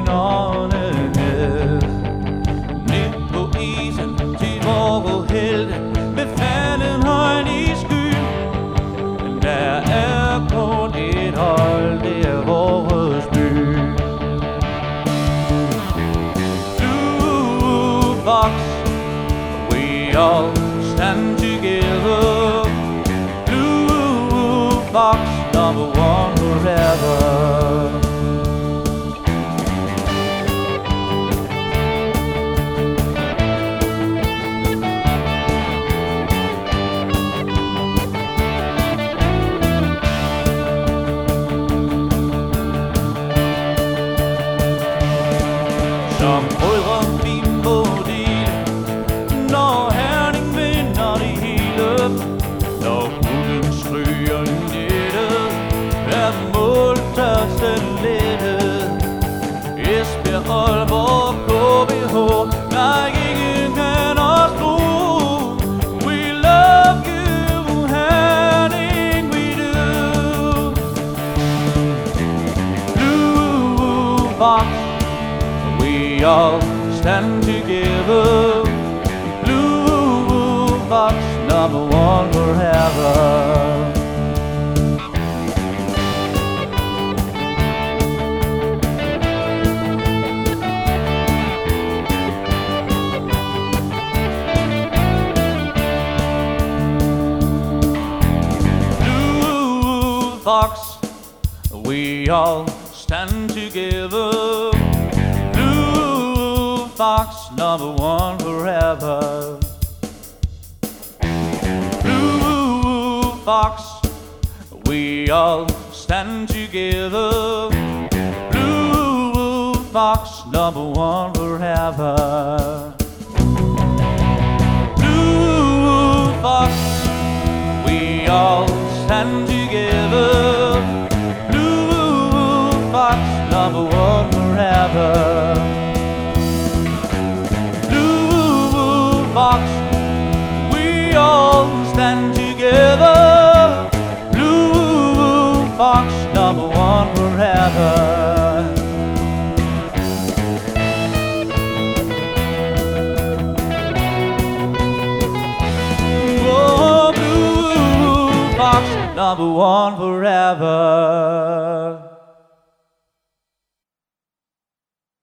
åndene. Ned på isen til vore helte, befalden højt i skyen. Men der er kun et hold, det er vores by. Blue Fox, we all stand together. Blue Fox, number one forever. Som brødre vi må dele, når Herning vinder det hele. Når hunden stryger nettet, er måltørsten lettet. Esbjerg, Aalborg, KBH, nej, ingen kan os tro. We love you, Herning, we do. Blue Fox, we all stand together. Blue Fox, number one forever. Blue Fox, we all stand together. Blue Fox, number one forever. Blue Fox, we all stand together. Blue Fox, number one forever. Blue Fox, we all stand together. Blue Fox, number one forever. Blue Fox, we all stand together. Blue Fox, number one forever. Oh, Blue Fox, number one forever.